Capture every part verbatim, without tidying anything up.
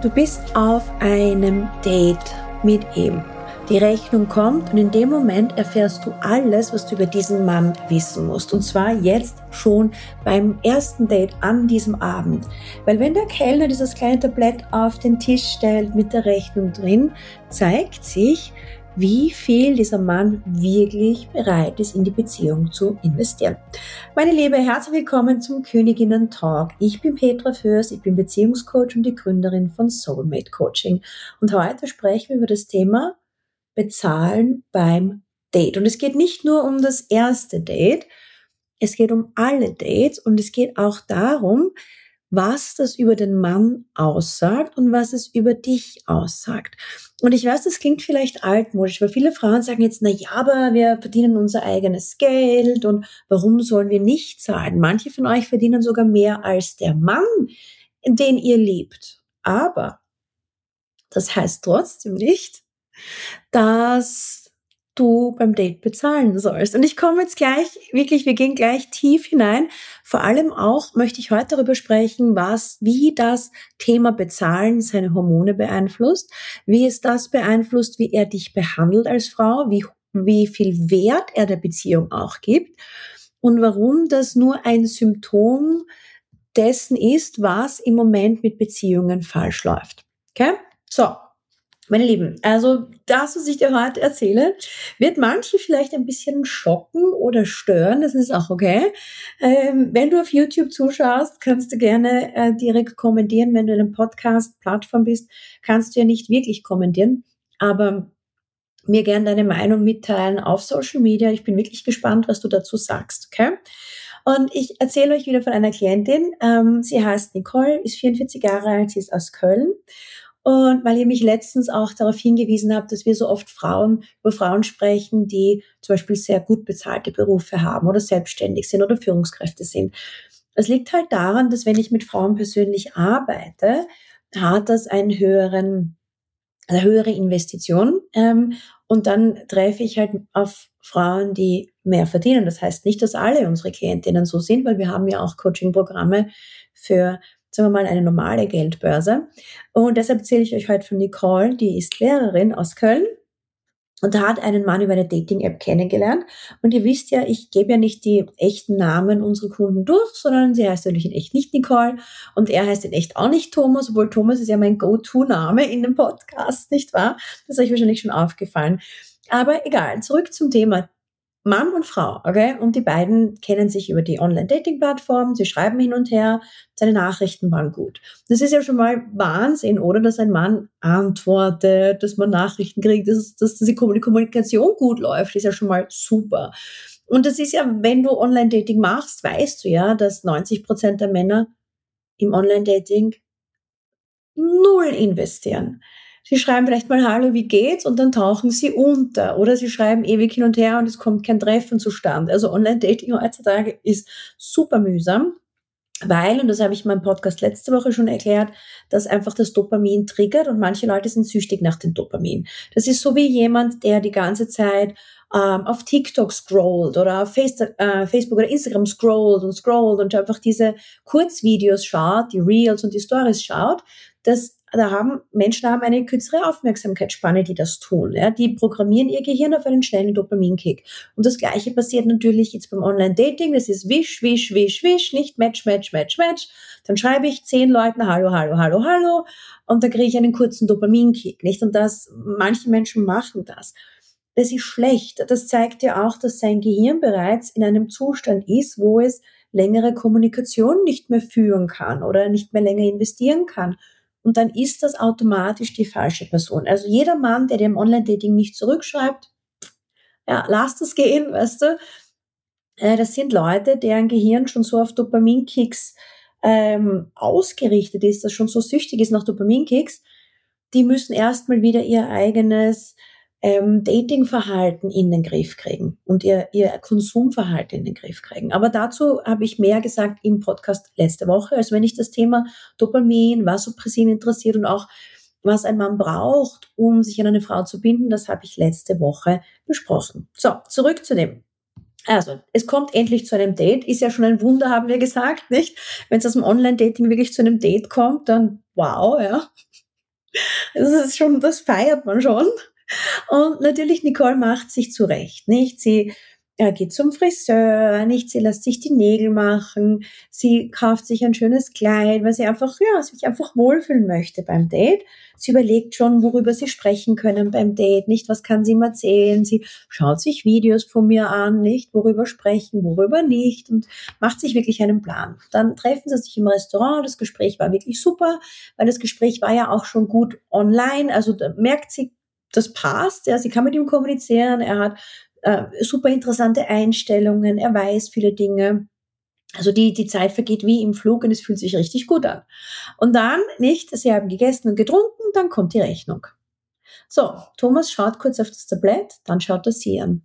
Du bist auf einem Date mit ihm. Die Rechnung kommt und in dem Moment erfährst du alles, was du über diesen Mann wissen musst. Und zwar jetzt schon beim ersten Date an diesem Abend. Weil wenn der Kellner dieses kleine Tablett auf den Tisch stellt mit der Rechnung drin, zeigt sich, wie viel dieser Mann wirklich bereit ist, in die Beziehung zu investieren. Meine Liebe, herzlich willkommen zum Königinnen Talk. Ich bin Petra Fürst, ich bin Beziehungscoach und die Gründerin von Soulmate Coaching. Und heute sprechen wir über das Thema Bezahlen beim Date. Und es geht nicht nur um das erste Date, es geht um alle Dates und es geht auch darum, was das über den Mann aussagt und was es über dich aussagt. Und ich weiß, das klingt vielleicht altmodisch, weil viele Frauen sagen jetzt, na ja, aber wir verdienen unser eigenes Geld und warum sollen wir nicht zahlen? Manche von euch verdienen sogar mehr als der Mann, den ihr liebt. Aber das heißt trotzdem nicht, dass du beim Date bezahlen sollst. Und ich komme jetzt gleich, wirklich, wir gehen gleich tief hinein. Vor allem auch möchte ich heute darüber sprechen, was, wie das Thema Bezahlen seine Hormone beeinflusst, wie es das beeinflusst, wie er dich behandelt als Frau, wie, wie viel Wert er der Beziehung auch gibt und warum das nur ein Symptom dessen ist, was im Moment mit Beziehungen falsch läuft. Okay? So. Meine Lieben, also das, was ich dir heute erzähle, wird manche vielleicht ein bisschen schocken oder stören, das ist auch okay. Ähm, wenn du auf YouTube zuschaust, kannst du gerne äh, direkt kommentieren. Wenn du in einer Podcast-Plattform bist, kannst du ja nicht wirklich kommentieren, aber mir gerne deine Meinung mitteilen auf Social Media. Ich bin wirklich gespannt, was du dazu sagst, okay? Und ich erzähle euch wieder von einer Klientin, ähm, sie heißt Nicole, ist vierundvierzig Jahre alt, sie ist aus Köln. Und weil ihr mich letztens auch darauf hingewiesen habt, dass wir so oft Frauen über Frauen sprechen, die zum Beispiel sehr gut bezahlte Berufe haben oder selbstständig sind oder Führungskräfte sind. Es liegt halt daran, dass wenn ich mit Frauen persönlich arbeite, hat das einen höheren, eine höhere Investition. Ähm, und dann treffe ich halt auf Frauen, die mehr verdienen. Das heißt nicht, dass alle unsere Klientinnen so sind, weil wir haben ja auch Coaching-Programme für, sagen wir mal, eine normale Geldbörse. Und deshalb erzähle ich euch heute von Nicole, die ist Lehrerin aus Köln und hat einen Mann über eine Dating-App kennengelernt. Und ihr wisst ja, ich gebe ja nicht die echten Namen unserer Kunden durch, sondern sie heißt natürlich in echt nicht Nicole und er heißt in echt auch nicht Thomas, obwohl Thomas ist ja mein Go-To-Name in dem Podcast, nicht wahr? Das ist euch wahrscheinlich schon aufgefallen. Aber egal, zurück zum Thema. Mann und Frau, okay? Und die beiden kennen sich über die Online-Dating-Plattform, sie schreiben hin und her, seine Nachrichten waren gut. Das ist ja schon mal Wahnsinn, oder? Dass ein Mann antwortet, dass man Nachrichten kriegt, dass, dass die Kommunikation gut läuft, ist ja schon mal super. Und das ist ja, wenn du Online-Dating machst, weißt du ja, dass neunzig Prozent der Männer im Online-Dating null investieren. Sie schreiben vielleicht mal Hallo, wie geht's? Und dann tauchen sie unter. Oder sie schreiben ewig hin und her und es kommt kein Treffen zustande. Also Online-Dating heutzutage ist super mühsam, weil, und das habe ich in meinem Podcast letzte Woche schon erklärt, dass einfach das Dopamin triggert und manche Leute sind süchtig nach dem Dopamin. Das ist so wie jemand, der die ganze Zeit ähm, auf TikTok scrollt oder auf Face, äh, Facebook oder Instagram scrollt und scrollt und einfach diese Kurzvideos schaut, die Reels und die Stories schaut. Das Da haben Menschen haben eine kürzere Aufmerksamkeitsspanne, die das tun. Ja? Die programmieren ihr Gehirn auf einen schnellen Dopaminkick. Und das Gleiche passiert natürlich jetzt beim Online-Dating. Das ist wisch, wisch, wisch, wisch, nicht Match, Match, Match, Match. Dann schreibe ich zehn Leuten Hallo, Hallo, Hallo, Hallo und dann kriege ich einen kurzen Dopaminkick, nicht? Und das, manche Menschen machen das. Das ist schlecht. Das zeigt ja auch, dass sein Gehirn bereits in einem Zustand ist, wo es längere Kommunikation nicht mehr führen kann oder nicht mehr länger investieren kann. Und dann ist das automatisch die falsche Person. Also jeder Mann, der dem Online-Dating nicht zurückschreibt, ja, lasst es gehen, weißt du. Äh, das sind Leute, deren Gehirn schon so auf Dopaminkicks ähm, ausgerichtet ist, das schon so süchtig ist nach Dopaminkicks. Die müssen erstmal wieder ihr eigenes ähm, Datingverhalten in den Griff kriegen und ihr, ihr Konsumverhalten in den Griff kriegen. Aber dazu habe ich mehr gesagt im Podcast letzte Woche. Also wenn dich das Thema Dopamin, Vasopressin interessiert und auch was ein Mann braucht, um sich an eine Frau zu binden, das habe ich letzte Woche besprochen. So, zurück zu dem. Also, es kommt endlich zu einem Date. Ist ja schon ein Wunder, haben wir gesagt, nicht? Wenn es aus dem Online-Dating wirklich zu einem Date kommt, dann wow, ja. Das ist schon, das feiert man schon. Und natürlich, Nicole macht sich zurecht, nicht? Sie äh, geht zum Friseur, nicht? Sie lässt sich die Nägel machen, sie kauft sich ein schönes Kleid, weil sie einfach, ja, sich einfach wohlfühlen möchte beim Date. Sie überlegt schon, worüber sie sprechen können beim Date, nicht? Was kann sie ihm erzählen? Sie schaut sich Videos von mir an, nicht? Worüber sprechen, worüber nicht, und macht sich wirklich einen Plan. Dann treffen sie sich im Restaurant, das Gespräch war wirklich super, weil das Gespräch war ja auch schon gut online, also da merkt sie, das passt, ja, sie kann mit ihm kommunizieren, er hat äh, super interessante Einstellungen, er weiß viele Dinge. Also die, die Zeit vergeht wie im Flug und es fühlt sich richtig gut an. Und dann, nicht, sie haben gegessen und getrunken, dann kommt die Rechnung. So, Thomas schaut kurz auf das Tablett, dann schaut er sie an.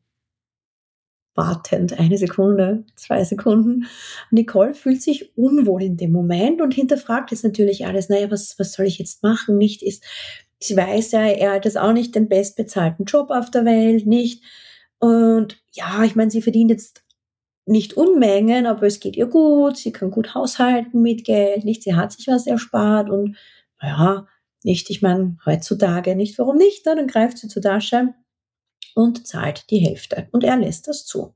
Wartend, eine Sekunde, zwei Sekunden. Nicole fühlt sich unwohl in dem Moment und hinterfragt jetzt natürlich alles. Naja, was, was soll ich jetzt machen? Nicht ist, sie weiß ja, er hat jetzt auch nicht den bestbezahlten Job auf der Welt, nicht. Und ja, ich meine, sie verdient jetzt nicht Unmengen, aber es geht ihr gut, sie kann gut haushalten mit Geld, nicht? Sie hat sich was erspart und ja, nicht, ich meine, heutzutage nicht, warum nicht? Dann greift sie zur Tasche und zahlt die Hälfte. Und er lässt das zu.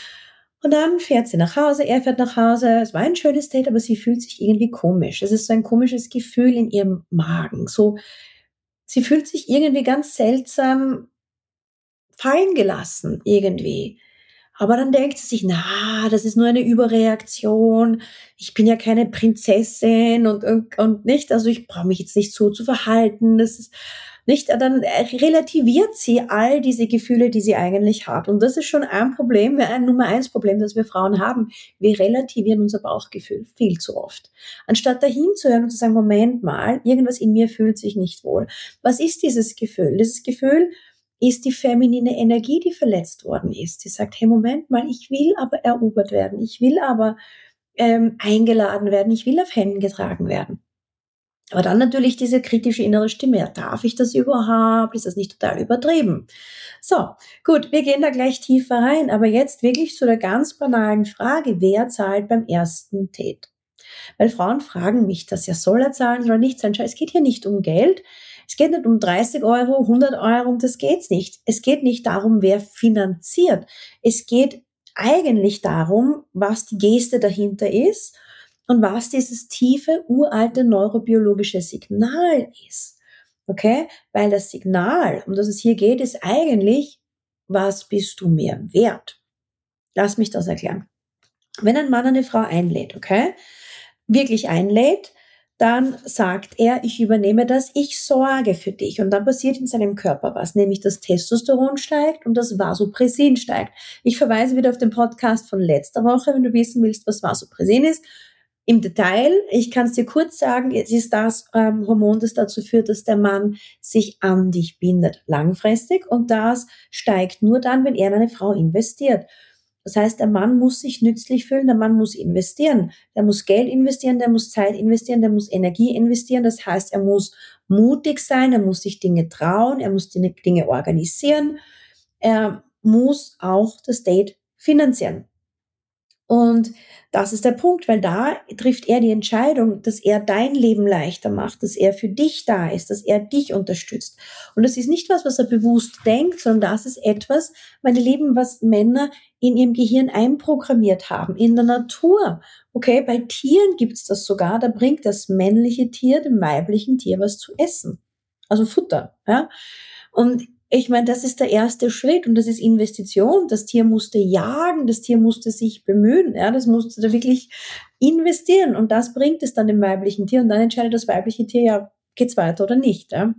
Und dann fährt sie nach Hause, er fährt nach Hause. Es war ein schönes Date, aber sie fühlt sich irgendwie komisch. Es ist so ein komisches Gefühl in ihrem Magen. So, sie fühlt sich irgendwie ganz seltsam fallen gelassen, irgendwie. Aber dann denkt sie sich, na, das ist nur eine Überreaktion. Ich bin ja keine Prinzessin und, und, und nicht, also ich brauche mich jetzt nicht so zu verhalten. Das ist nicht, dann relativiert sie all diese Gefühle, die sie eigentlich hat. Und das ist schon ein Problem, ein Nummer eins Problem, das wir Frauen haben. Wir relativieren unser Bauchgefühl viel zu oft. Anstatt dahin zu hören und zu sagen, Moment mal, irgendwas in mir fühlt sich nicht wohl. Was ist dieses Gefühl? Dieses Gefühl ist die feminine Energie, die verletzt worden ist. Sie sagt, hey, Moment mal, ich will aber erobert werden, ich will aber ähm, eingeladen werden, ich will auf Händen getragen werden. Aber dann natürlich diese kritische innere Stimme, ja, darf ich das überhaupt? Ist das nicht total übertrieben? So, gut, wir gehen da gleich tiefer rein, aber jetzt wirklich zu der ganz banalen Frage, wer zahlt beim ersten Date? Weil Frauen fragen mich das, ja, soll er zahlen, soll er nicht zahlen? Schau, es geht hier nicht um Geld, es geht nicht um dreißig Euro, hundert Euro, um das geht's nicht. Es geht nicht darum, wer finanziert. Es geht eigentlich darum, was die Geste dahinter ist und was dieses tiefe, uralte neurobiologische Signal ist. Okay? Weil das Signal, um das es hier geht, ist eigentlich, was bist du mir wert? Lass mich das erklären. Wenn ein Mann eine Frau einlädt, okay, wirklich einlädt, dann sagt er, ich übernehme das, ich sorge für dich. Und dann passiert in seinem Körper was, nämlich das Testosteron steigt und das Vasopressin steigt. Ich verweise wieder auf den Podcast von letzter Woche, wenn du wissen willst, was Vasopressin ist. Im Detail, ich kann es dir kurz sagen, es ist das ähm, Hormon, das dazu führt, dass der Mann sich an dich bindet, langfristig. Und das steigt nur dann, wenn er in eine Frau investiert. Das heißt, der Mann muss sich nützlich fühlen, der Mann muss investieren. Der muss Geld investieren, der muss Zeit investieren, der muss Energie investieren. Das heißt, er muss mutig sein, er muss sich Dinge trauen, er muss Dinge organisieren. Er muss auch das Date finanzieren. Und das ist der Punkt, weil da trifft er die Entscheidung, dass er dein Leben leichter macht, dass er für dich da ist, dass er dich unterstützt. Und das ist nicht was, was er bewusst denkt, sondern das ist etwas, meine Lieben, was Männer in ihrem Gehirn einprogrammiert haben, in der Natur. Okay, bei Tieren gibt's das sogar, da bringt das männliche Tier dem weiblichen Tier was zu essen. Also Futter, ja. Und ich meine, das ist der erste Schritt und das ist Investition. Das Tier musste jagen, das Tier musste sich bemühen, ja, das musste da wirklich investieren und das bringt es dann dem weiblichen Tier und dann entscheidet das weibliche Tier, ja, geht's weiter oder nicht, ja. Und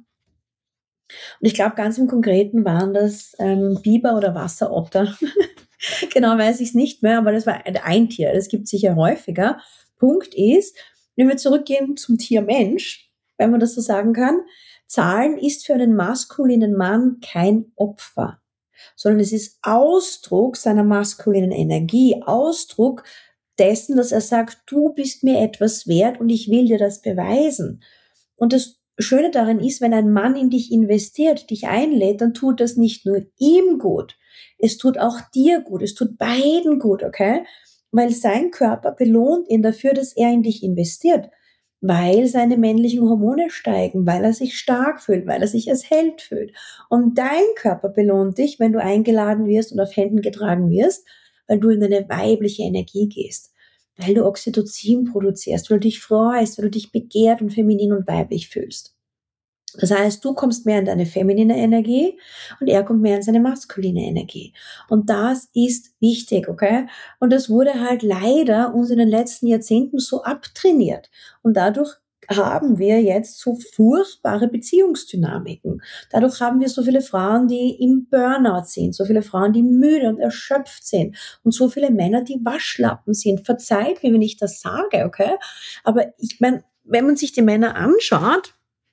ich glaube, ganz im Konkreten waren das ähm, Biber oder Wasserotter. Genau weiß ich es nicht mehr, aber das war ein Tier, das gibt es sicher häufiger. Punkt ist, wenn wir zurückgehen zum Tier Mensch, wenn man das so sagen kann, Zahlen ist für einen maskulinen Mann kein Opfer, sondern es ist Ausdruck seiner maskulinen Energie, Ausdruck dessen, dass er sagt, du bist mir etwas wert und ich will dir das beweisen. Und das Schöne daran ist, wenn ein Mann in dich investiert, dich einlädt, dann tut das nicht nur ihm gut, es tut auch dir gut, es tut beiden gut, okay? Weil sein Körper belohnt ihn dafür, dass er in dich investiert. weil seine männlichen Hormone steigen, weil er sich stark fühlt, weil er sich als Held fühlt. Und dein Körper belohnt dich, wenn du eingeladen wirst und auf Händen getragen wirst, weil du in eine weibliche Energie gehst, weil du Oxytocin produzierst, weil du dich freust, weil du dich begehrt und feminin und weiblich fühlst. Das heißt, du kommst mehr in deine feminine Energie und er kommt mehr in seine maskuline Energie. Und das ist wichtig, okay? Und das wurde halt leider uns in den letzten Jahrzehnten so abtrainiert. Und dadurch haben wir jetzt so furchtbare Beziehungsdynamiken. Dadurch haben wir so viele Frauen, die im Burnout sind, so viele Frauen, die müde und erschöpft sind und so viele Männer, die Waschlappen sind. Verzeiht mir, wenn ich das sage, okay? Aber ich meine, wenn man sich die Männer anschaut,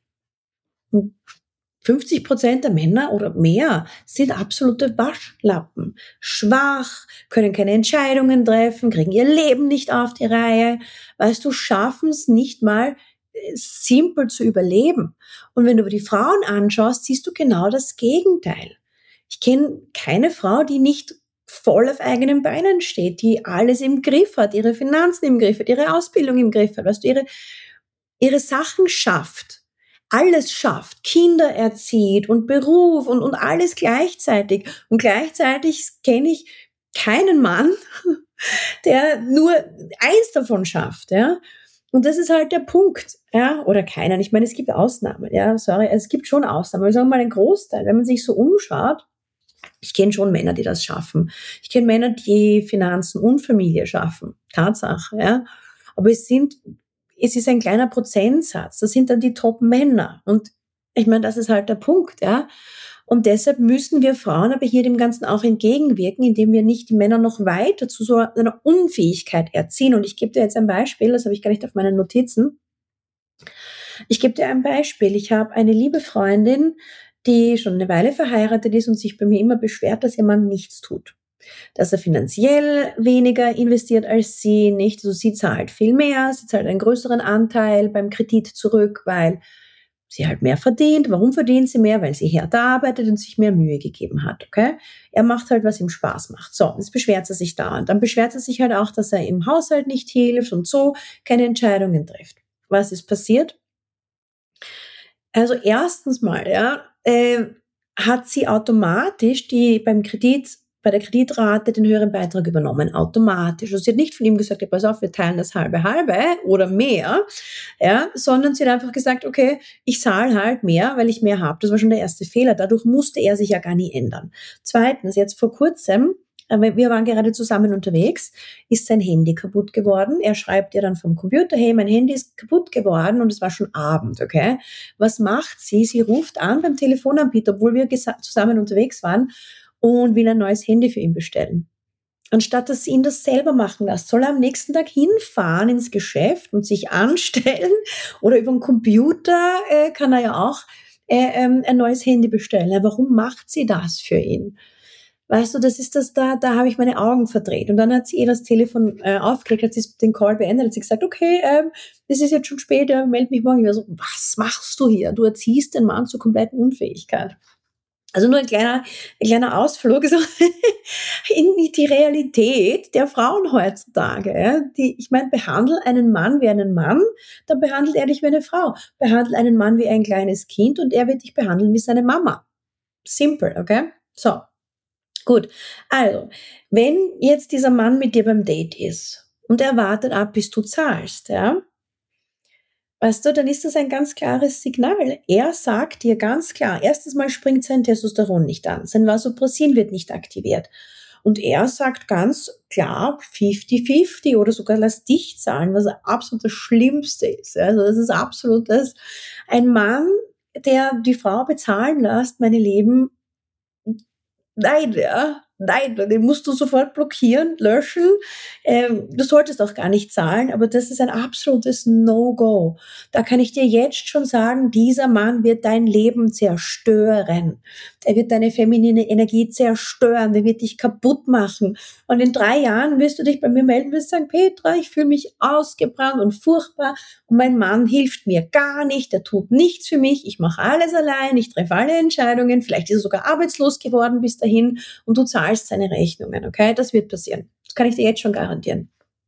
fünfzig Prozent der Männer oder mehr sind absolute Waschlappen. Schwach, können keine Entscheidungen treffen, kriegen ihr Leben nicht auf die Reihe. Weißt du, schaffen es nicht mal simpel zu überleben. Und wenn du die Frauen anschaust, siehst du genau das Gegenteil. Ich kenne keine Frau, die nicht voll auf eigenen Beinen steht, die alles im Griff hat, ihre Finanzen im Griff hat, ihre Ausbildung im Griff hat, weißt du, ihre, ihre Sachen schafft. Alles schafft, Kinder erzieht und Beruf und, und alles gleichzeitig. Und gleichzeitig kenne ich keinen Mann, der nur eins davon schafft, ja. Und das ist halt der Punkt, ja, oder keiner. Ich meine, es gibt Ausnahmen, ja, sorry, es gibt schon Ausnahmen, aber sagen wir mal einen Großteil, wenn man sich so umschaut. Ich kenne schon Männer, die das schaffen. Ich kenne Männer, die Finanzen und Familie schaffen. Tatsache, ja. Aber es sind Es ist ein kleiner Prozentsatz. Das sind dann die Top-Männer. Und ich meine, das ist halt der Punkt, ja. Und deshalb müssen wir Frauen aber hier dem Ganzen auch entgegenwirken, indem wir nicht die Männer noch weiter zu so einer Unfähigkeit erziehen. Und ich gebe dir jetzt ein Beispiel, das habe ich gar nicht auf meinen Notizen. Ich gebe dir ein Beispiel. Ich habe eine liebe Freundin, die schon eine Weile verheiratet ist und sich bei mir immer beschwert, dass ihr Mann nichts tut. Dass er finanziell weniger investiert als sie, nicht? Also sie zahlt viel mehr, sie zahlt einen größeren Anteil beim Kredit zurück, weil sie halt mehr verdient. Warum verdient sie mehr? Weil sie härter arbeitet und sich mehr Mühe gegeben hat, okay? Er macht halt, was ihm Spaß macht. So, jetzt beschwert sie sich da. Und dann beschwert sie sich halt auch, dass er im Haushalt nicht hilft und so keine Entscheidungen trifft. Was ist passiert? Also erstens mal, ja, äh, hat sie automatisch die beim Kredit bei der Kreditrate den höheren Beitrag übernommen, automatisch. Also sie hat nicht von ihm gesagt, ja, pass auf, wir teilen das halbe halbe oder mehr, ja, sondern sie hat einfach gesagt, okay, ich zahle halt mehr, weil ich mehr habe. Das war schon der erste Fehler. Dadurch musste er sich ja gar nie ändern. Zweitens, jetzt vor kurzem, wir waren gerade zusammen unterwegs, ist sein Handy kaputt geworden. Er schreibt ihr dann vom Computer, hey, mein Handy ist kaputt geworden und es war schon Abend, okay? Was macht sie? Sie ruft an beim Telefonanbieter, obwohl wir zusammen unterwegs waren, und will ein neues Handy für ihn bestellen. Anstatt dass sie ihn das selber machen lässt, soll er am nächsten Tag hinfahren ins Geschäft und sich anstellen oder über den Computer äh, kann er ja auch äh, ähm, ein neues Handy bestellen. Ja, warum macht sie das für ihn? Weißt du, das ist das, da, da habe ich meine Augen verdreht. Und dann hat sie ihr das Telefon äh, aufgelegt, hat sie den Call beendet, hat sie gesagt, okay, ähm, das ist jetzt schon spät, äh, meld mich morgen. Ich war so, was machst du hier? Du erziehst den Mann zur kompletten Unfähigkeit. Also nur ein kleiner, ein kleiner Ausflug so in die Realität der Frauen heutzutage. Ja. Die, ich meine, behandle einen Mann wie einen Mann, dann behandelt er dich wie eine Frau. Behandle einen Mann wie ein kleines Kind und er wird dich behandeln wie seine Mama. Simple, okay? So, gut. Also, wenn jetzt dieser Mann mit dir beim Date ist und er wartet ab, bis du zahlst, ja, weißt du, dann ist das ein ganz klares Signal. Er sagt dir ganz klar, erstens mal springt sein Testosteron nicht an, sein Vasopressin wird nicht aktiviert. Und er sagt ganz klar fünfzig fünfzig oder sogar lass dich zahlen, was absolut das Schlimmste ist. Also das ist absolut das. Ein Mann, der die Frau bezahlen lässt, meine Lieben, nein, ja. Nein, den musst du sofort blockieren, löschen. Ähm, du solltest auch gar nicht zahlen, aber das ist ein absolutes No-Go. Da kann ich dir jetzt schon sagen, dieser Mann wird dein Leben zerstören. Er wird deine feminine Energie zerstören, der wird dich kaputt machen. Und in drei Jahren wirst du dich bei mir melden und wirst sagen, Petra, ich fühle mich ausgebrannt und furchtbar und mein Mann hilft mir gar nicht, der tut nichts für mich, ich mache alles allein, ich treffe alle Entscheidungen, vielleicht ist er sogar arbeitslos geworden bis dahin und du zahlst seine Rechnungen, okay? Das wird passieren. Das kann ich dir jetzt schon garantieren.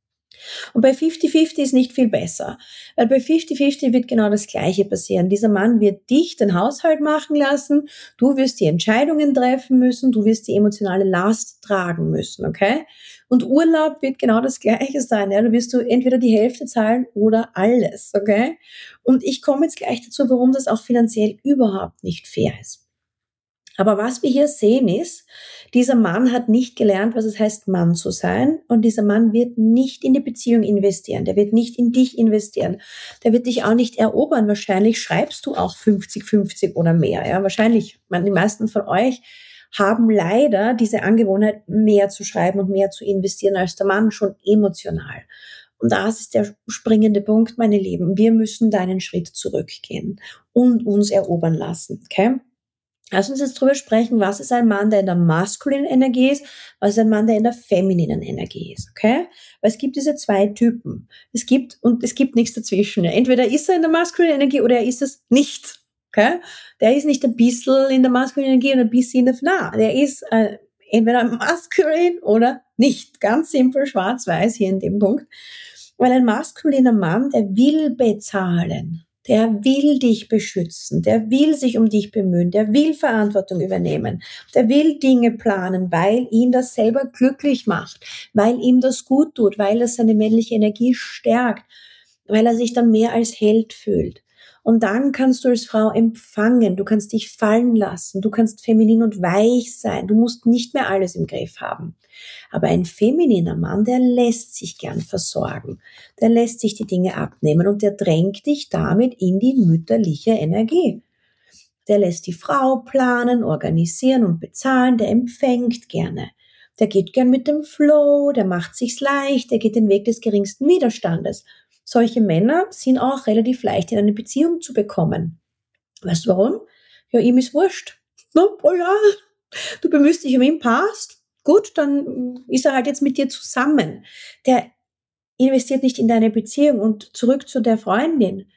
Und bei fünfzig fünfzig ist nicht viel besser, weil bei fünfzig fünfzig wird genau das Gleiche passieren. Dieser Mann wird dich den Haushalt machen lassen, du wirst die Entscheidungen treffen müssen, du wirst die emotionale Last tragen müssen, okay? Und Urlaub wird genau das Gleiche sein, ja? Du wirst du entweder die Hälfte zahlen oder alles, okay? Und ich komme jetzt gleich dazu, warum das auch finanziell überhaupt nicht fair ist. Aber was wir hier sehen ist, dieser Mann hat nicht gelernt, was es heißt, Mann zu sein. Und dieser Mann wird nicht in die Beziehung investieren. Der wird nicht in dich investieren. Der wird dich auch nicht erobern. Wahrscheinlich schreibst du auch fünfzig fünfzig oder mehr. Ja, wahrscheinlich. Man, die meisten von euch haben leider diese Angewohnheit, mehr zu schreiben und mehr zu investieren als der Mann, schon emotional. Und das ist der springende Punkt, meine Lieben. Wir müssen da einen Schritt zurückgehen und uns erobern lassen. Okay? Lass uns jetzt drüber sprechen, was ist ein Mann, der in der maskulinen Energie ist, was ist ein Mann, der in der femininen Energie ist, okay? Weil es gibt diese zwei Typen. Es gibt, und es gibt nichts dazwischen. Entweder ist er in der maskulinen Energie oder er ist es nicht, okay? Der ist nicht ein bisschen in der maskulinen Energie und ein bisschen in der, na, der ist äh, entweder maskulin oder nicht. Ganz simpel, schwarz-weiß hier in dem Punkt. Weil ein maskuliner Mann, der will bezahlen. Der will dich beschützen, der will sich um dich bemühen, der will Verantwortung übernehmen, der will Dinge planen, weil ihn das selber glücklich macht, weil ihm das gut tut, weil es seine männliche Energie stärkt, weil er sich dann mehr als Held fühlt. Und dann kannst du als Frau empfangen, du kannst dich fallen lassen, du kannst feminin und weich sein, du musst nicht mehr alles im Griff haben. Aber ein femininer Mann, der lässt sich gern versorgen, der lässt sich die Dinge abnehmen und der drängt dich damit in die mütterliche Energie. Der lässt die Frau planen, organisieren und bezahlen, der empfängt gerne. Der geht gern mit dem Flow, der macht sich's leicht, der geht den Weg des geringsten Widerstandes. Solche Männer sind auch relativ leicht in eine Beziehung zu bekommen. Weißt du warum? Ja, ihm ist wurscht. No, oh ja, du bemühst dich um ihn, passt. Gut, dann ist er halt jetzt mit dir zusammen. Der investiert nicht in deine Beziehung. Und zurück zu der Freundin.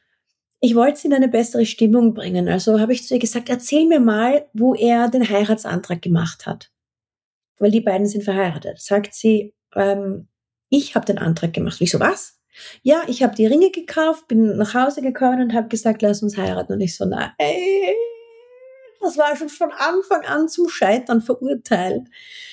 Ich wollte sie in eine bessere Stimmung bringen. Also habe ich zu ihr gesagt, erzähl mir mal, wo er den Heiratsantrag gemacht hat. Weil die beiden sind verheiratet. Sagt sie, ähm, ich habe den Antrag gemacht. Wieso was? Ja, ich habe die Ringe gekauft, bin nach Hause gekommen und habe gesagt, lass uns heiraten. Und ich so, nein, das war schon von Anfang an zum Scheitern verurteilt.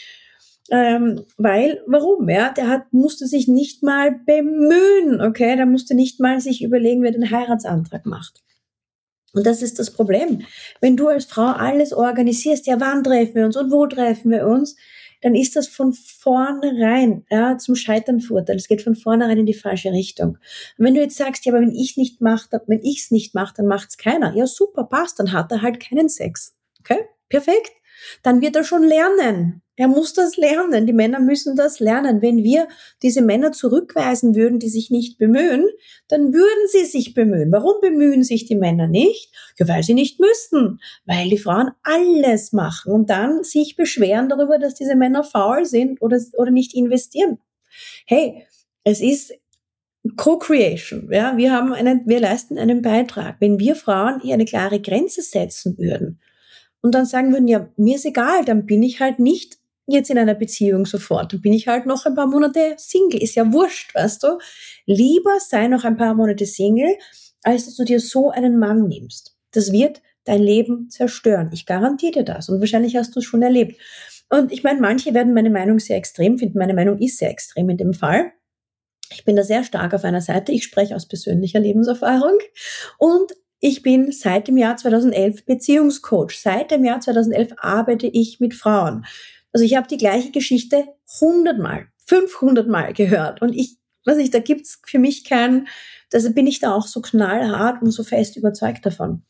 Ähm, weil, warum? Ja, der hat, musste sich nicht mal bemühen, okay? Der musste nicht mal sich überlegen, wer den Heiratsantrag macht. Und das ist das Problem. Wenn du als Frau alles organisierst, ja, wann treffen wir uns und wo treffen wir uns, dann ist das von vornherein, ja, zum Scheitern verurteilt. Es geht von vornherein in die falsche Richtung. Und wenn du jetzt sagst, ja, aber wenn ich nicht mache, wenn ich's nicht mache, dann macht's keiner. Ja, super, passt, dann hat er halt keinen Sex. Okay? Perfekt. Dann wird er schon lernen. Er muss das lernen. Die Männer müssen das lernen. Wenn wir diese Männer zurückweisen würden, die sich nicht bemühen, dann würden sie sich bemühen. Warum bemühen sich die Männer nicht? Ja, weil sie nicht müssten. Weil die Frauen alles machen und dann sich beschweren darüber, dass diese Männer faul sind oder, oder nicht investieren. Hey, es ist Co-Creation. Ja, wir haben einen, wir leisten einen Beitrag. Wenn wir Frauen hier eine klare Grenze setzen würden und dann sagen würden, ja, mir ist egal, dann bin ich halt nicht jetzt in einer Beziehung sofort. Dann bin ich halt noch ein paar Monate Single. Ist ja wurscht, weißt du? Lieber sei noch ein paar Monate Single, als dass du dir so einen Mann nimmst. Das wird dein Leben zerstören. Ich garantiere dir das. Und wahrscheinlich hast du es schon erlebt. Und ich meine, manche werden meine Meinung sehr extrem finden. Meine Meinung ist sehr extrem in dem Fall. Ich bin da sehr stark auf einer Seite. Ich spreche aus persönlicher Lebenserfahrung. Und ich bin seit dem Jahr zweitausendelf Beziehungscoach. Seit dem Jahr zweitausendelf arbeite ich mit Frauen. Also ich habe die gleiche Geschichte hundertmal, fünfhundertmal gehört. Und ich, weiß nicht, da gibt's für mich kein, also bin ich da auch so knallhart und so fest überzeugt davon.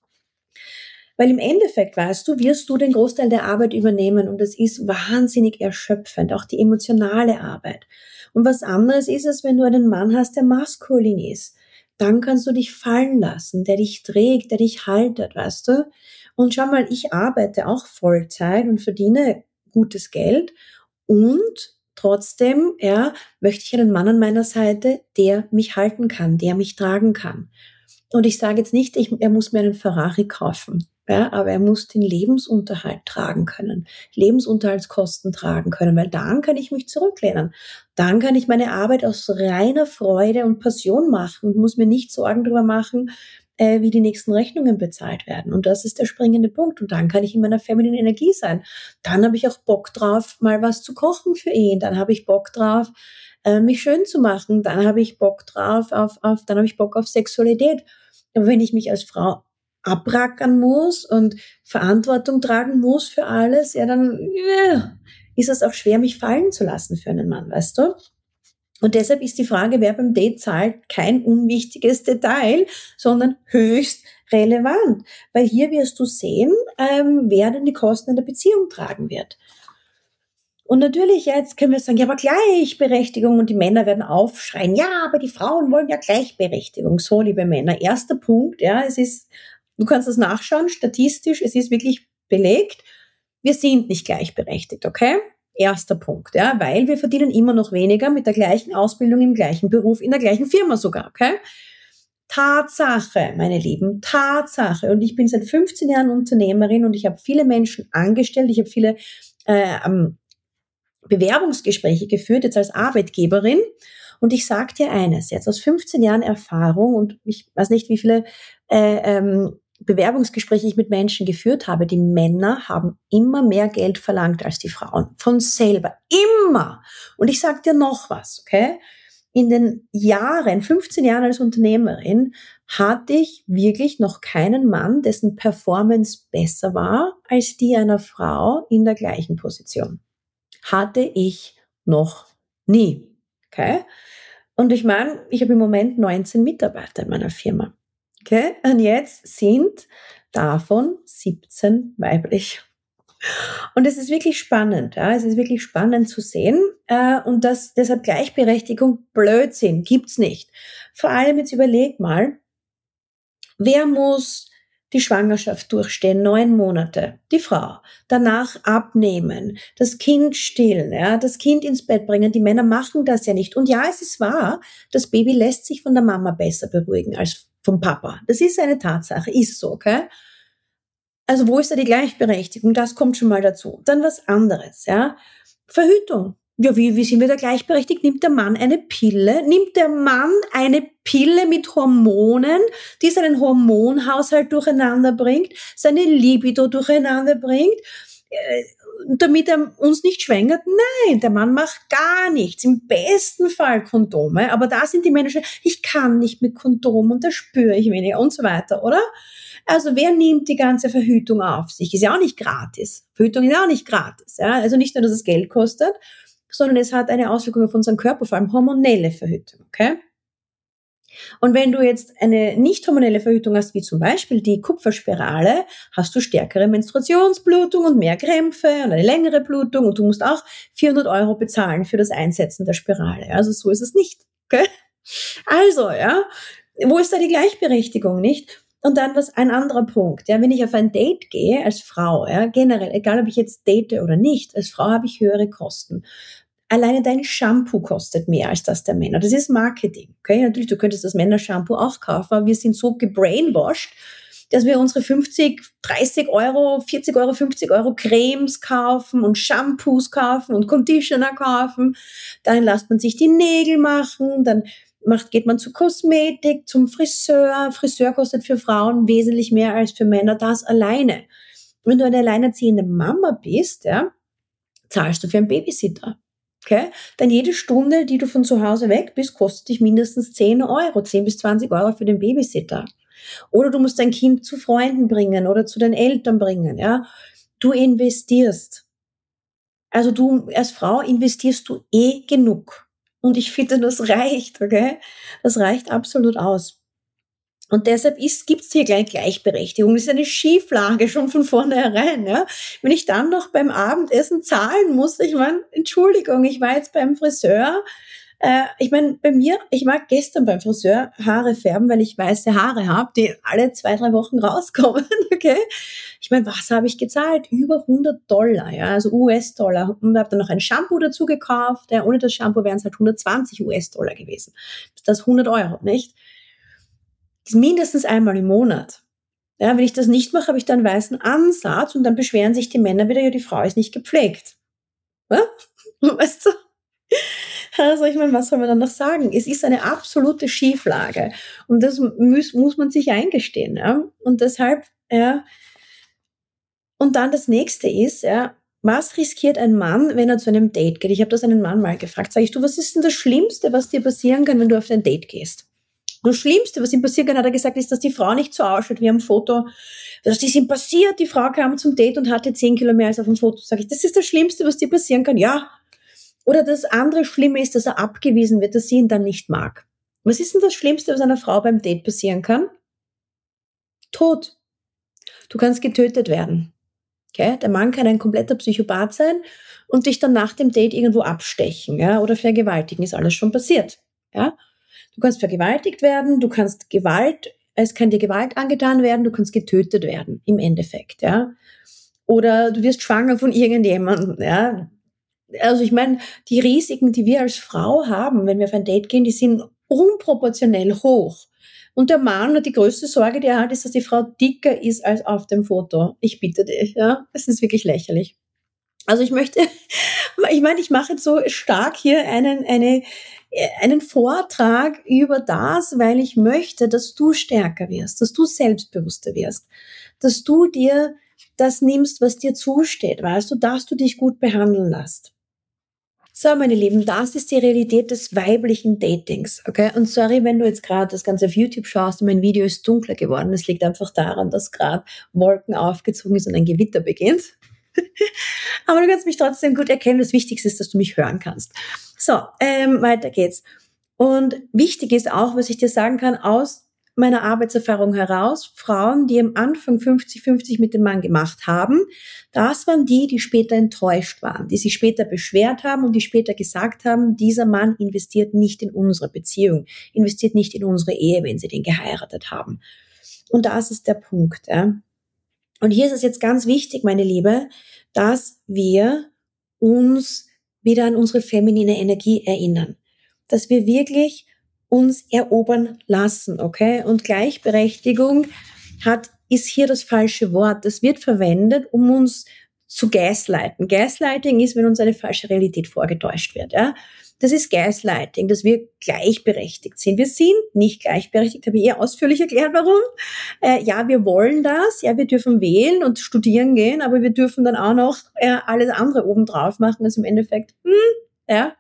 Weil im Endeffekt, weißt du, wirst du den Großteil der Arbeit übernehmen und es ist wahnsinnig erschöpfend, auch die emotionale Arbeit. Und was anderes ist es, wenn du einen Mann hast, der maskulin ist. Dann kannst du dich fallen lassen, der dich trägt, der dich haltet, weißt du. Und schau mal, ich arbeite auch Vollzeit und verdiene gutes Geld und trotzdem, ja, möchte ich einen Mann an meiner Seite, der mich halten kann, der mich tragen kann. Und ich sage jetzt nicht, ich, er muss mir einen Ferrari kaufen. Ja, aber er muss den Lebensunterhalt tragen können, Lebensunterhaltskosten tragen können, weil dann kann ich mich zurücklehnen. Dann kann ich meine Arbeit aus reiner Freude und Passion machen und muss mir nicht Sorgen darüber machen, äh, wie die nächsten Rechnungen bezahlt werden. Und das ist der springende Punkt. Und dann kann ich in meiner femininen Energie sein. Dann habe ich auch Bock drauf, mal was zu kochen für ihn. Dann habe ich Bock drauf, äh, mich schön zu machen. Dann habe ich Bock drauf, auf, auf, dann habe ich Bock auf Sexualität. Aber wenn ich mich als Frau abrackern muss und Verantwortung tragen muss für alles, ja, dann ja, ist es auch schwer, mich fallen zu lassen für einen Mann, weißt du? Und deshalb ist die Frage, wer beim Date zahlt, kein unwichtiges Detail, sondern höchst relevant. Weil hier wirst du sehen, ähm, wer denn die Kosten in der Beziehung tragen wird. Und natürlich, ja, jetzt können wir sagen, ja, aber Gleichberechtigung, und die Männer werden aufschreien, ja, aber die Frauen wollen ja Gleichberechtigung. So, liebe Männer, erster Punkt, ja, es ist, du kannst das nachschauen, statistisch, es ist wirklich belegt, wir sind nicht gleichberechtigt, okay? Erster Punkt, ja, weil wir verdienen immer noch weniger mit der gleichen Ausbildung im gleichen Beruf, in der gleichen Firma sogar, okay? Tatsache, meine Lieben, Tatsache. Und ich bin seit fünfzehn Jahren Unternehmerin und ich habe viele Menschen angestellt, ich habe viele äh, ähm, Bewerbungsgespräche geführt, jetzt als Arbeitgeberin. Und ich sage dir eines, jetzt aus fünfzehn Jahren Erfahrung, und ich weiß nicht, wie viele äh, ähm, Bewerbungsgespräche ich mit Menschen geführt habe, die Männer haben immer mehr Geld verlangt als die Frauen. Von selber. Immer. Und ich sage dir noch was, okay? In den Jahren, fünfzehn Jahren als Unternehmerin, hatte ich wirklich noch keinen Mann, dessen Performance besser war als die einer Frau in der gleichen Position. Hatte ich noch nie. Okay? Und ich meine, ich habe im Moment neunzehn Mitarbeiter in meiner Firma. Okay? Und jetzt sind davon siebzehn weiblich. Und es ist wirklich spannend, ja, es ist wirklich spannend zu sehen, äh, und das, deshalb Gleichberechtigung, Blödsinn, gibt's nicht. Vor allem jetzt überleg mal, wer muss die Schwangerschaft durchstehen, neun Monate, die Frau, danach abnehmen, das Kind stillen, ja, das Kind ins Bett bringen, die Männer machen das ja nicht. Und ja, es ist wahr, das Baby lässt sich von der Mama besser beruhigen als vom Papa. Das ist eine Tatsache, ist so, okay? Also wo ist da die Gleichberechtigung? Das kommt schon mal dazu. Dann was anderes, ja. Verhütung. Ja, wie, wie sind wir da gleichberechtigt? Nimmt der Mann eine Pille? Nimmt der Mann eine Pille mit Hormonen, die seinen Hormonhaushalt durcheinander bringt, seine Libido durcheinander bringt, äh, damit er uns nicht schwängert? Nein, der Mann macht gar nichts. Im besten Fall Kondome. Aber da sind die Menschen, ich kann nicht mit Kondom und da spüre ich weniger und so weiter, oder? Also wer nimmt die ganze Verhütung auf sich? Ist ja auch nicht gratis. Verhütung ist auch nicht gratis. Ja? Also nicht nur, dass es Geld kostet, sondern es hat eine Auswirkung auf unseren Körper, vor allem hormonelle Verhütung. Okay? Und wenn du jetzt eine nicht hormonelle Verhütung hast, wie zum Beispiel die Kupferspirale, hast du stärkere Menstruationsblutung und mehr Krämpfe und eine längere Blutung und du musst auch vierhundert Euro bezahlen für das Einsetzen der Spirale. Also so ist es nicht. Okay? Also, ja, wo ist da die Gleichberechtigung, nicht? Und dann was ein anderer Punkt, ja, wenn ich auf ein Date gehe als Frau, ja, generell, egal ob ich jetzt date oder nicht, als Frau habe ich höhere Kosten. Alleine dein Shampoo kostet mehr als das der Männer. Das ist Marketing, okay? Natürlich, du könntest das Männershampoo auch kaufen, aber wir sind so gebrainwashed, dass wir unsere fünfzig, dreißig Euro, vierzig Euro, fünfzig Euro Cremes kaufen und Shampoos kaufen und Conditioner kaufen. Dann lässt man sich die Nägel machen, dann macht, geht man zu Kosmetik, zum Friseur. Friseur kostet für Frauen wesentlich mehr als für Männer, das alleine. Wenn du eine alleinerziehende Mama bist, ja, zahlst du für einen Babysitter. Okay? Dann jede Stunde, die du von zu Hause weg bist, kostet dich mindestens zehn Euro, zehn bis zwanzig Euro für den Babysitter. Oder du musst dein Kind zu Freunden bringen oder zu deinen Eltern bringen, ja. Du investierst. Also du als Frau investierst du eh genug. Und ich finde, das reicht, okay? Das reicht absolut aus. Und deshalb gibt es hier gleich Gleichberechtigung. Das ist eine Schieflage schon von vornherein. Ja? Wenn ich dann noch beim Abendessen zahlen muss, ich meine, Entschuldigung, ich war jetzt beim Friseur. Äh, ich meine, bei mir, ich war gestern beim Friseur Haare färben, weil ich weiße Haare habe, die alle zwei, drei Wochen rauskommen. Okay? Ich meine, was habe ich gezahlt? Über hundert Dollar, ja, also U S-Dollar. Und habe dann noch ein Shampoo dazu gekauft. Ja, ohne das Shampoo wären es halt hundertzwanzig U S-Dollar gewesen. Das ist hundert Euro, nicht? Das ist mindestens einmal im Monat. Ja, wenn ich das nicht mache, habe ich da einen weißen Ansatz und dann beschweren sich die Männer wieder, ja, die Frau ist nicht gepflegt. Ja? Weißt du? Also ich meine, was soll man dann noch sagen? Es ist eine absolute Schieflage und das muss, muss man sich eingestehen. Ja? Und deshalb, ja, und dann das nächste ist, ja, was riskiert ein Mann, wenn er zu einem Date geht? Ich habe das einen Mann mal gefragt. Sag ich, du, was ist denn das Schlimmste, was dir passieren kann, wenn du auf ein Date gehst? Das Schlimmste, was ihm passieren kann, hat er gesagt, ist, dass die Frau nicht so ausschaut wie am Foto. Das ist ihm passiert, die Frau kam zum Date und hatte zehn Kilo mehr als auf dem Foto. Sag ich, das ist das Schlimmste, was dir passieren kann? Ja. Oder das andere Schlimme ist, dass er abgewiesen wird, dass sie ihn dann nicht mag. Was ist denn das Schlimmste, was einer Frau beim Date passieren kann? Tod. Du kannst getötet werden. Okay? Der Mann kann ein kompletter Psychopath sein und dich dann nach dem Date irgendwo abstechen, ja, oder vergewaltigen, ist alles schon passiert, ja. Du kannst vergewaltigt werden, du kannst Gewalt, es kann dir Gewalt angetan werden, du kannst getötet werden, im Endeffekt, ja. Oder du wirst schwanger von irgendjemandem, ja. Also ich meine, die Risiken, die wir als Frau haben, wenn wir auf ein Date gehen, die sind unproportionell hoch. Und der Mann hat die größte Sorge, die er hat, ist, dass die Frau dicker ist als auf dem Foto. Ich bitte dich, ja. Es ist wirklich lächerlich. Also ich möchte, ich meine, ich mache jetzt so stark hier einen, eine, einen Vortrag über das, weil ich möchte, dass du stärker wirst, dass du selbstbewusster wirst, dass du dir das nimmst, was dir zusteht, weißt du, dass du dich gut behandeln lässt. So, meine Lieben, das ist die Realität des weiblichen Datings, okay? Und sorry, wenn du jetzt gerade das Ganze auf YouTube schaust und mein Video ist dunkler geworden. Das liegt einfach daran, dass gerade Wolken aufgezogen ist und ein Gewitter beginnt. Aber du kannst mich trotzdem gut erkennen. Das Wichtigste ist, dass du mich hören kannst. So, ähm, weiter geht's. Und wichtig ist auch, was ich dir sagen kann, aus meiner Arbeitserfahrung heraus, Frauen, die am Anfang fünfzig fünfzig mit dem Mann gemacht haben, das waren die, die später enttäuscht waren, die sich später beschwert haben und die später gesagt haben, dieser Mann investiert nicht in unsere Beziehung, investiert nicht in unsere Ehe, wenn sie den geheiratet haben. Und das ist der Punkt. Ja. Und hier ist es jetzt ganz wichtig, meine Liebe, dass wir uns wieder an unsere feminine Energie erinnern, dass wir wirklich uns erobern lassen, okay? Und Gleichberechtigung hat, ist hier das falsche Wort. Das wird verwendet, um uns zu gaslighten. Gaslighting ist, wenn uns eine falsche Realität vorgetäuscht wird, ja? Das ist Gaslighting, dass wir gleichberechtigt sind. Wir sind nicht gleichberechtigt, habe ich eher ausführlich erklärt, warum. Äh, ja, wir wollen das, ja, wir dürfen wählen und studieren gehen, aber wir dürfen dann auch noch äh, alles andere obendrauf machen, also im Endeffekt, hm, ja,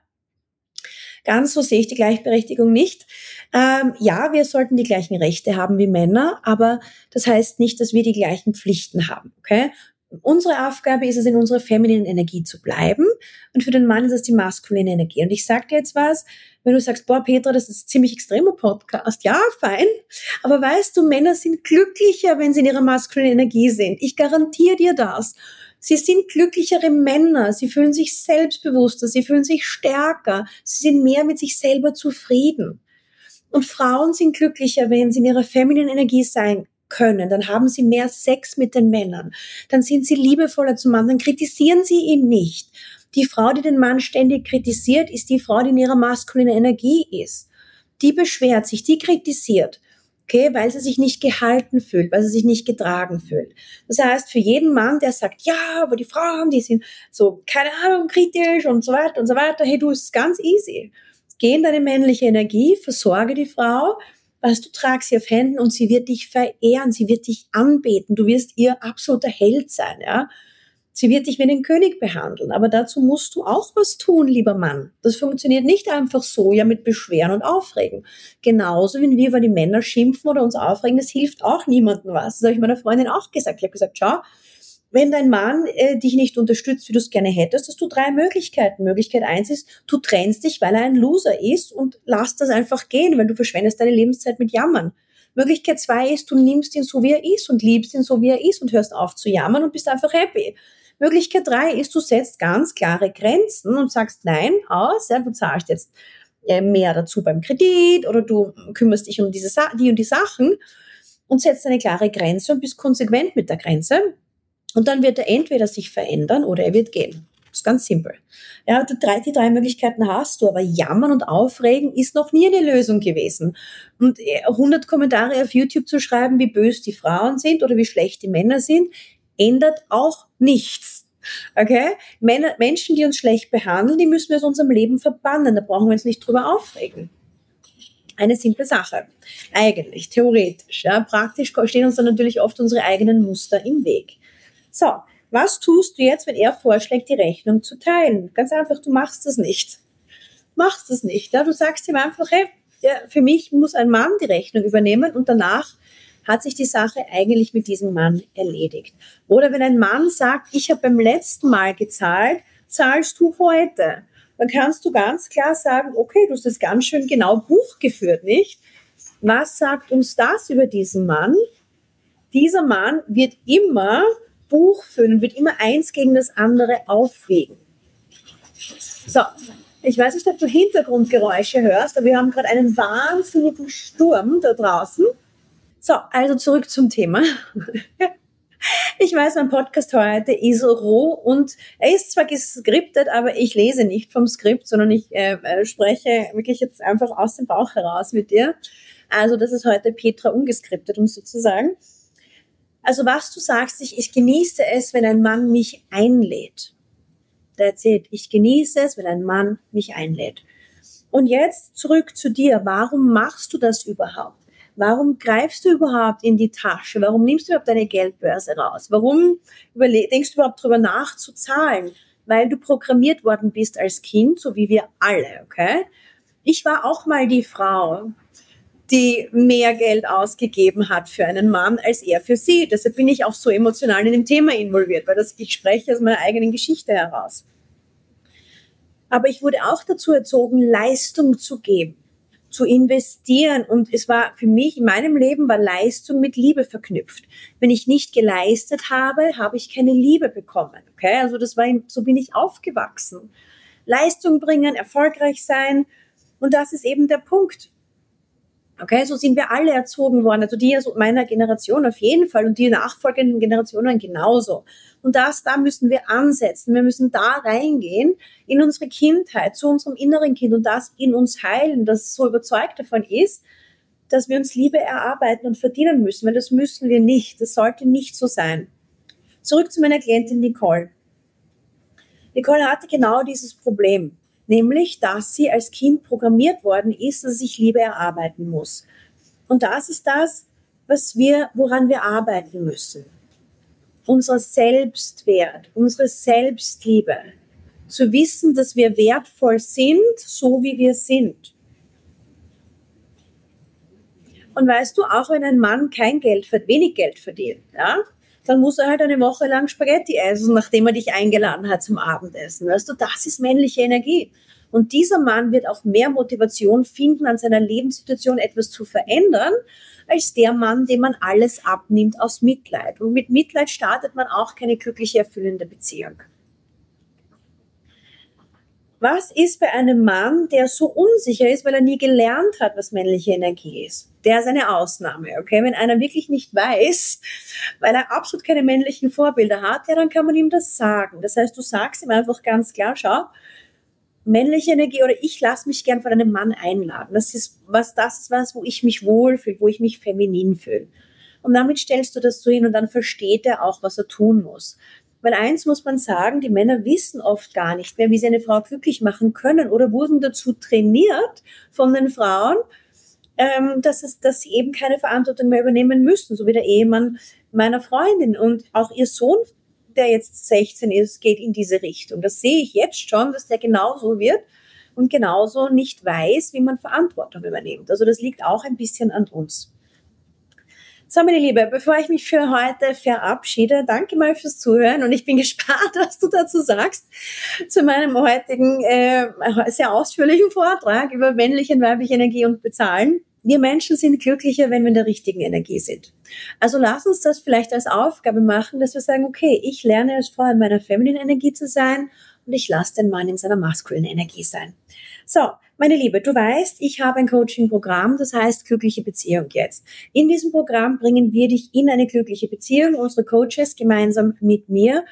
ganz so sehe ich die Gleichberechtigung nicht. Ähm, ja, wir sollten die gleichen Rechte haben wie Männer, aber das heißt nicht, dass wir die gleichen Pflichten haben, okay? Unsere Aufgabe ist es, in unserer femininen Energie zu bleiben und für den Mann ist es die maskuline Energie. Und ich sage dir jetzt was, wenn du sagst, boah, Petra, das ist ein ziemlich extremer Podcast. Ja, fein. Aber weißt du, Männer sind glücklicher, wenn sie in ihrer maskulinen Energie sind. Ich garantiere dir das. Sie sind glücklichere Männer, sie fühlen sich selbstbewusster, sie fühlen sich stärker, sie sind mehr mit sich selber zufrieden. Und Frauen sind glücklicher, wenn sie in ihrer femininen Energie sein können, dann haben sie mehr Sex mit den Männern, dann sind sie liebevoller zum Mann, dann kritisieren sie ihn nicht. Die Frau, die den Mann ständig kritisiert, ist die Frau, die in ihrer maskulinen Energie ist. Die beschwert sich, die kritisiert. Okay, weil sie sich nicht gehalten fühlt, weil sie sich nicht getragen fühlt. Das heißt, für jeden Mann, der sagt, ja, aber die Frauen, die sind so, keine Ahnung, kritisch und so weiter und so weiter, hey, du, ist ganz easy. Geh in deine männliche Energie, versorge die Frau, weißt du, trag sie auf Händen und sie wird dich verehren, sie wird dich anbeten, du wirst ihr absoluter Held sein, ja. Sie wird dich wie einen König behandeln, aber dazu musst du auch was tun, lieber Mann. Das funktioniert nicht einfach so, ja, mit Beschweren und Aufregen. Genauso, wenn wir über die Männer schimpfen oder uns aufregen, das hilft auch niemandem was. Das habe ich meiner Freundin auch gesagt. Ich habe gesagt, schau, wenn dein Mann äh, dich nicht unterstützt, wie du es gerne hättest, hast du drei Möglichkeiten. Möglichkeit eins ist, du trennst dich, weil er ein Loser ist und lass das einfach gehen, weil du verschwendest deine Lebenszeit mit Jammern. Möglichkeit zwei ist, du nimmst ihn so, wie er ist und liebst ihn so, wie er ist und hörst auf zu jammern und bist einfach happy. Möglichkeit drei ist, du setzt ganz klare Grenzen und sagst nein aus, ja, du zahlst jetzt mehr dazu beim Kredit oder du kümmerst dich um diese Sa- die und die Sachen und setzt eine klare Grenze und bist konsequent mit der Grenze und dann wird er entweder sich verändern oder er wird gehen. Das ist ganz simpel. Ja, du drei, die drei Möglichkeiten hast du, aber jammern und aufregen ist noch nie eine Lösung gewesen. Und hundert Kommentare auf YouTube zu schreiben, wie böse die Frauen sind oder wie schlecht die Männer sind, ändert auch nichts. Okay? Männer, Menschen, die uns schlecht behandeln, die müssen wir aus unserem Leben verbannen. Da brauchen wir uns nicht drüber aufregen. Eine simple Sache. Eigentlich, theoretisch. Ja, praktisch stehen uns dann natürlich oft unsere eigenen Muster im Weg. So, was tust du jetzt, wenn er vorschlägt, die Rechnung zu teilen? Ganz einfach, du machst das nicht. Machst das nicht. Ja? Du sagst ihm einfach, hey, ja, für mich muss ein Mann die Rechnung übernehmen und danach hat sich die Sache eigentlich mit diesem Mann erledigt. Oder wenn ein Mann sagt, ich habe beim letzten Mal gezahlt, zahlst du heute. Dann kannst du ganz klar sagen, okay, du hast das ganz schön genau Buch geführt, nicht? Was sagt uns das über diesen Mann? Dieser Mann wird immer Buch führen, wird immer eins gegen das andere aufwiegen. So, ich weiß nicht, ob du Hintergrundgeräusche hörst, aber wir haben gerade einen wahnsinnigen Sturm da draußen. So, also zurück zum Thema. Ich weiß, mein Podcast heute ist roh und er ist zwar geskriptet, aber ich lese nicht vom Skript, sondern ich äh, spreche wirklich jetzt einfach aus dem Bauch heraus mit dir. Also das ist heute Petra ungeskriptet, um sozusagen. Also was du sagst, ich, ich genieße es, wenn ein Mann mich einlädt. That's it. Ich genieße es, wenn ein Mann mich einlädt. Und jetzt zurück zu dir. Warum machst du das überhaupt? Warum greifst du überhaupt in die Tasche? Warum nimmst du überhaupt deine Geldbörse raus? Warum überle- denkst du überhaupt darüber nach zu zahlen? Weil du programmiert worden bist als Kind, so wie wir alle, okay? Ich war auch mal die Frau, die mehr Geld ausgegeben hat für einen Mann als er für sie. Deshalb bin ich auch so emotional in dem Thema involviert, weil das, ich spreche aus meiner eigenen Geschichte heraus. Aber ich wurde auch dazu erzogen, Leistung zu geben, zu investieren. Und es war für mich, in meinem Leben war Leistung mit Liebe verknüpft. Wenn ich nicht geleistet habe, habe ich keine Liebe bekommen. Okay? Also das war, so bin ich aufgewachsen. Leistung bringen, erfolgreich sein. Und das ist eben der Punkt. Okay, so sind wir alle erzogen worden, also die meiner Generation auf jeden Fall und die nachfolgenden Generationen genauso. Und das, da müssen wir ansetzen. Wir müssen da reingehen in unsere Kindheit, zu unserem inneren Kind und das in uns heilen, das so überzeugt davon ist, dass wir uns Liebe erarbeiten und verdienen müssen, weil das müssen wir nicht. Das sollte nicht so sein. Zurück zu meiner Klientin Nicole. Nicole hatte genau dieses Problem. Nämlich, dass sie als Kind programmiert worden ist, dass sie sich Liebe erarbeiten muss. Und das ist das, was wir, woran wir arbeiten müssen. Unser Selbstwert, unsere Selbstliebe. Zu wissen, dass wir wertvoll sind, so wie wir sind. Und weißt du, auch wenn ein Mann kein Geld, wenig Geld verdient, ja, dann muss er halt eine Woche lang Spaghetti essen, nachdem er dich eingeladen hat zum Abendessen. Weißt du, das ist männliche Energie. Und dieser Mann wird auch mehr Motivation finden, an seiner Lebenssituation etwas zu verändern, als der Mann, dem man alles abnimmt aus Mitleid. Und mit Mitleid startet man auch keine glückliche, erfüllende Beziehung. Was ist bei einem Mann, der so unsicher ist, weil er nie gelernt hat, was männliche Energie ist? Der ist eine Ausnahme, okay? Wenn einer wirklich nicht weiß, weil er absolut keine männlichen Vorbilder hat, ja, dann kann man ihm das sagen. Das heißt, du sagst ihm einfach ganz klar, schau, männliche Energie oder ich lasse mich gern von einem Mann einladen. Das ist was, das ist was, wo ich mich wohlfühle, wo ich mich feminin fühle. Und damit stellst du das so hin und dann versteht er auch, was er tun muss. Weil eins muss man sagen, die Männer wissen oft gar nicht mehr, wie sie eine Frau glücklich machen können oder wurden dazu trainiert von den Frauen, ähm, dass, es, dass sie eben keine Verantwortung mehr übernehmen müssen, so wie der Ehemann meiner Freundin. Und auch ihr Sohn, der jetzt sechzehn ist, geht in diese Richtung. Das sehe ich jetzt schon, dass der genauso wird und genauso nicht weiß, wie man Verantwortung übernimmt. Also das liegt auch ein bisschen an uns. So, meine Liebe, bevor ich mich für heute verabschiede, danke mal fürs Zuhören und ich bin gespannt, was du dazu sagst zu meinem heutigen äh, sehr ausführlichen Vortrag über männliche und weibliche Energie und Bezahlen. Wir Menschen sind glücklicher, wenn wir in der richtigen Energie sind. Also lass uns das vielleicht als Aufgabe machen, dass wir sagen, okay, ich lerne als Frau in meiner femininen Energie zu sein und ich lasse den Mann in seiner maskulinen Energie sein. So, meine Liebe, du weißt, ich habe ein Coaching-Programm, das heißt glückliche Beziehung jetzt. In diesem Programm bringen wir dich in eine glückliche Beziehung, unsere Coaches gemeinsam mit mir.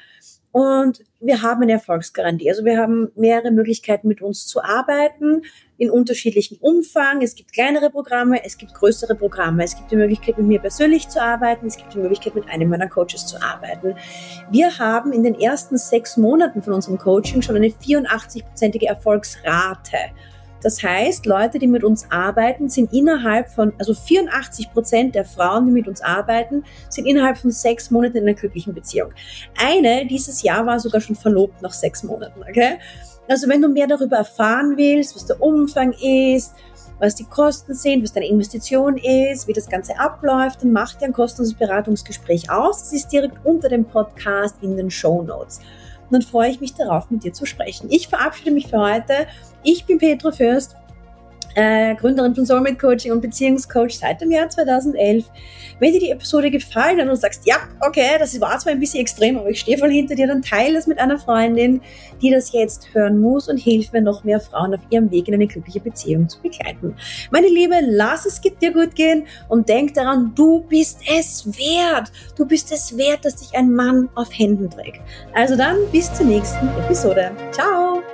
Und wir haben eine Erfolgsgarantie. Also wir haben mehrere Möglichkeiten, mit uns zu arbeiten, in unterschiedlichen Umfang. Es gibt kleinere Programme, es gibt größere Programme. Es gibt die Möglichkeit, mit mir persönlich zu arbeiten. Es gibt die Möglichkeit, mit einem meiner Coaches zu arbeiten. Wir haben in den ersten sechs Monaten von unserem Coaching schon eine vierundachtzig-prozentige Erfolgsrate. Das heißt, Leute, die mit uns arbeiten, sind innerhalb von, also vierundachtzig Prozent der Frauen, die mit uns arbeiten, sind innerhalb von sechs Monaten in einer glücklichen Beziehung. Eine dieses Jahr war sogar schon verlobt nach sechs Monaten, okay? Also wenn du mehr darüber erfahren willst, was der Umfang ist, was die Kosten sind, was deine Investition ist, wie das Ganze abläuft, dann mach dir ein kostenloses Beratungsgespräch aus. Das ist direkt unter dem Podcast in den Shownotes. Und dann freue ich mich darauf, mit dir zu sprechen. Ich verabschiede mich für heute. Ich bin Petra Fürst, äh, Gründerin von Soulmate Coaching und Beziehungscoach seit dem Jahr zweitausendelf. Wenn dir die Episode gefallen hat und du sagst, ja, okay, das war zwar ein bisschen extrem, aber ich stehe voll hinter dir, dann teile es mit einer Freundin, die das jetzt hören muss und hilf mir, noch mehr Frauen auf ihrem Weg in eine glückliche Beziehung zu begleiten. Meine Liebe, lass es dir gut gehen und denk daran, du bist es wert. Du bist es wert, dass dich ein Mann auf Händen trägt. Also dann, bis zur nächsten Episode. Ciao!